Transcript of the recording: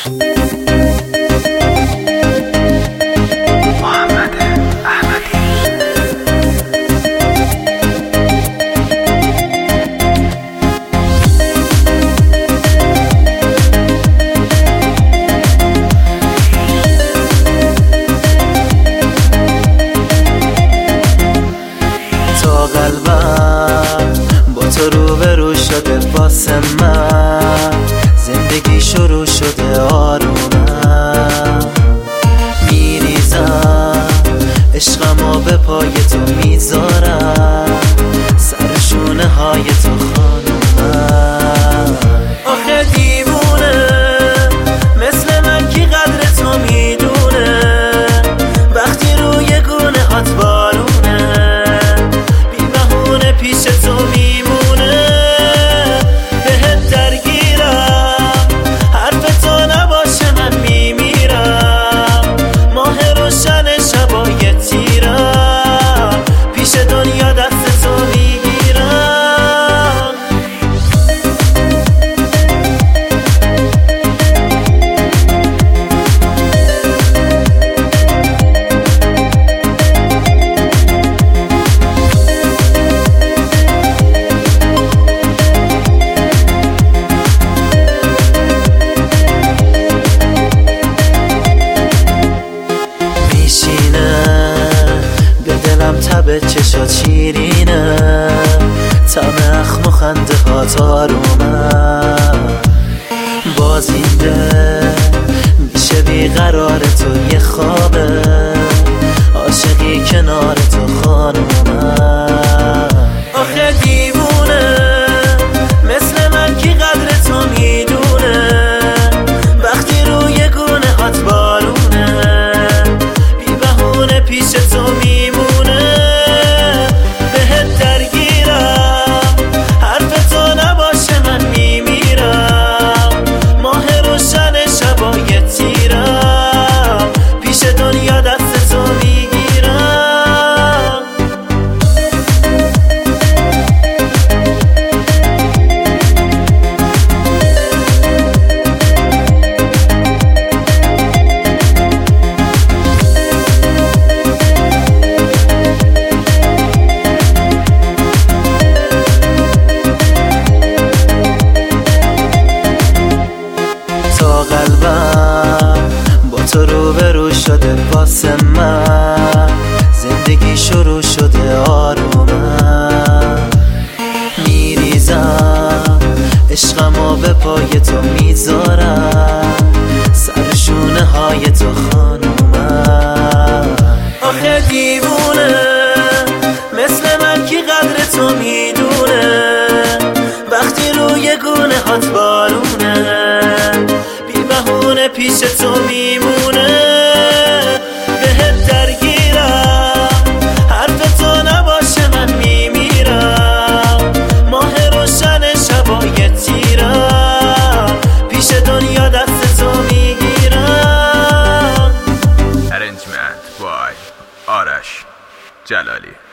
با تو روبرو شده واسه من، زندگی شروع شده آرومم، میریزم عشقمو به پای تو میذارم، سر شونه های تو خانومم. آخه دیوونه مثل من کی قدر تو میدونه، وقتی روی گونه هات بارونه، بی بهونه پیش تو میمونه، بهت درگیرم حرف تو نباشه من میمیرم، ماه روشن شبای تیرم، پیش دنیا دست تو میگیرم. تب چشات شیرینه، طعم اخم و خنده هات آرومم، بازینده میشه بیقرار تو یه خوابه، عاشقی کنار تو خانومم. آخه دیوونه مثل من کی قدر تو میدونه، وقتی روی گونه هات بارونه، بی بهونه پیش تو میمونه، با تو روبرو شده واسه من، زندگی شروع شده آرومم، میریزم عشقمو به پای تو میذارم، سر شونه های تو خانومم. آخه دیوونه مثل من کی قدر تو میدونه، وقتی روی گونه هات بارونه، بهونه پیش تو میمونه، بهت درگیرم حرف تو نباشه من میمیرم، ماه روشن شبای تیرم، پیش دنیا دست تو میگیرم. Arrangement by آرش جلالی.